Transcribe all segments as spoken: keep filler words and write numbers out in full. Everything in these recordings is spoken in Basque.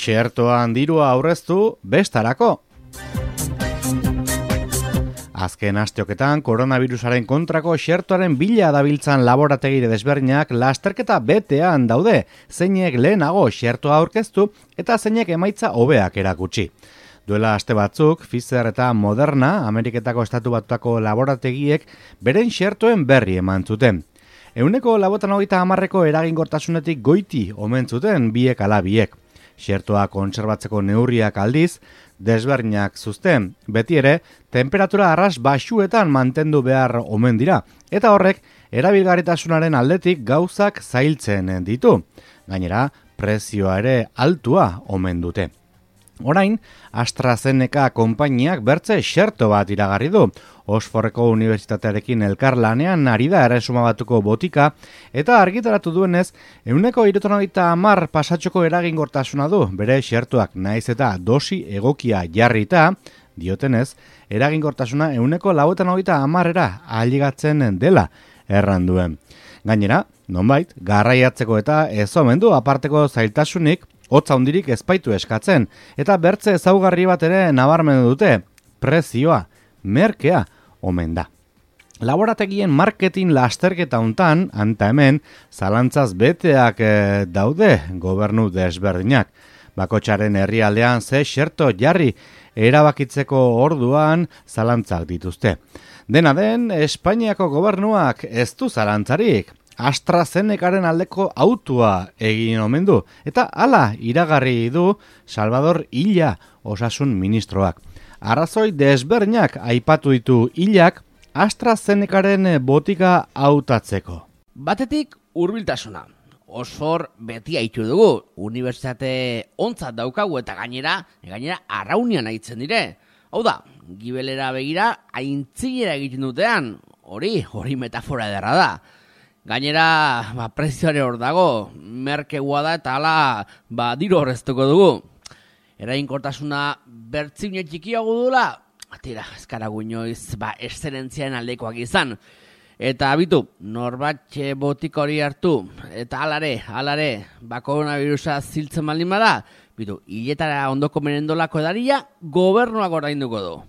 Xertoan dirua aurreztu bestarako. Azken asteoketan koronavirusaren kontrako xertoaren bila dabiltzan laborategire desberdinak lasterketa betean daude, zeinek lehenago xertoa aurkeztu eta zeinek emaitza hobeak erakutsi. Duela aste batzuk, Pfizer eta Moderna, Ameriketako Estatu Batuetako laborategiek beren xertoen berri eman zuten. Ehuneko laurogeita hogeita hamarreko eraginkortasunetik goiti omen zuten biek ala biek. Xertoa kontserbatzeko neurriak aldiz, desberdinak zuzten. Beti ere, temperatura arras baxuetan mantendu behar omen dira, eta horrek erabilgarritasunaren aldetik gauzak zailtzen ditu. Gainera, prezioa ere altua omen dute. Orain, AstraZeneca konpainiak bertze xerto bat iragarri du. Oxfordeko unibertsitatearekin elkarlanean ari da erresuma batuko botika, eta argitaratu duenez, ehuneko hirurogeita hogeita hamar pasatxoko eraginkortasuna du, bere xertuak naiz eta dosi egokia jarrita, diotenez, eraginkortasuna ehuneko laurogeita hogeita hamarera ailegatzen dela erran duen. Gainera, nonbait, garraiatzeko eta ez omen du aparteko zailtasunik, hotza hundirik ezpaitu eskatzen, eta bertze ezaugarri bat ere nabarmendu dute, prezioa, merkea, omen da. Laborategien marketing lasterketa hontan, anta hemen, zalantzaz beteak e, daude gobernu desberdinak. Bakotxaren herrialdean ze xerto jarri erabakitzeko orduan zalantzak dituzte. Dena den, Espainiako gobernuak ez du zalantzarik. AstraZenecaren aldeko autua egin omen du, eta hala iragarri du Salvador Illa osasun ministroak. Arrazoi desberdinak aipatu ditu Illak AstraZenecaren botika hautatzeko. Batetik hurbiltasuna. Oxford beti aitu dugu, unibertsitate ontzat daukagu eta gainera, gainera arraunian aitzen dire. Hau da, gibelera begira aintzilera egiten dutean, hori, hori metafora ederra da. Gainera, ba, prezioare hor dago, merkegoa da eta hala, ba, diru horreztuko dugu. Eraginkortasuna bertzine txikiago dula, atira, eskara guinoiz, ba, eszelentziaren aldekoak izan. Eta abitu, norbatxe botik hori hartu, eta alare, alare, ba, koronavirusa ziltzen baldin bada, bitu, hiletara ondoko merendolako edaria, gobernuak ordainduko du.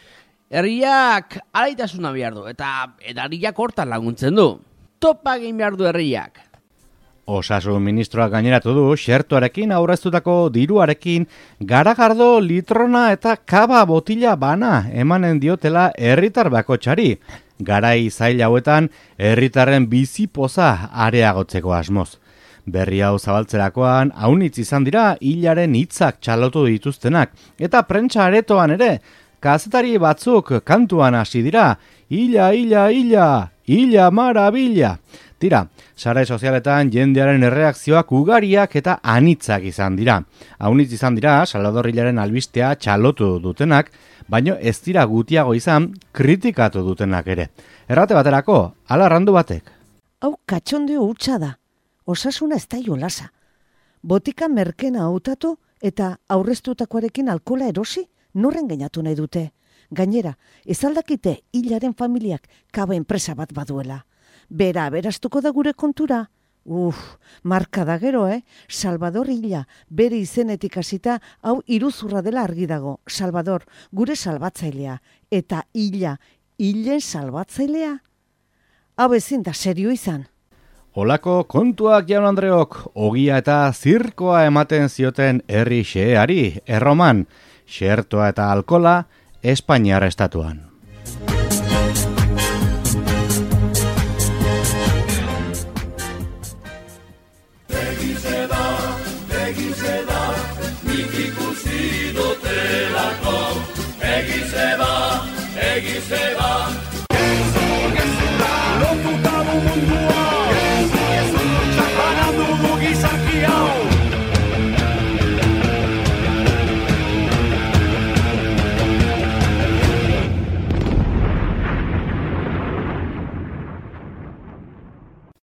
Herriak alaitasuna behar du, eta edariak hortan laguntzen du. Topa egin behar du herriak. Osasun ministroak gaineratu du, xertuarekin aurreztutako diruarekin garagardo, litrona eta kaba botila bana emanen diotela herritar bakotxari. Garai zail hauetan herritarren bizipoza areagotzeko asmoz. Berri hau zabaltzerakoan haunitz izan dira hilaren hitzak txalotu dituztenak, eta prentsa aretoan ere, kazetari batzuk kantuan hasi dira, hila, hila, hila, hila marabila. Tira, sare sozialetan jendearen erreakzioak ugariak eta anitzak izan dira. Haunitz izan dira, Salvador Illaren albistea txalotu dutenak, baino ez dira gutiago izan kritikatu dutenak ere. Errate baterako, ala randu batek. Hau katxondeo hutsa da, osasuna ez da jolasa. Botika merkena hautatu eta aurreztutakoarekin alkola erosi, norren gainatu nahi dute. Gainera, ez aldakite Illaren familiak kaba enpresa bat baduela. Bera, beraztuko da gure kontura? Uf, marka da gero, eh? Salvador Illa, bere izenetik hasita, hau iruzurra dela argi dago. Salvador, gure salbatzailea. Eta Illa, Illen salbatzailea? Hau ezin da serio izan. Olako kontuak jaun Andreok, ogia eta zirkoa ematen zioten herri xeari, erroman, xertoa eta alkola, Espainiar estatuan. Egize da, egize da, nik ikusi dutelako. Egize da, egize da,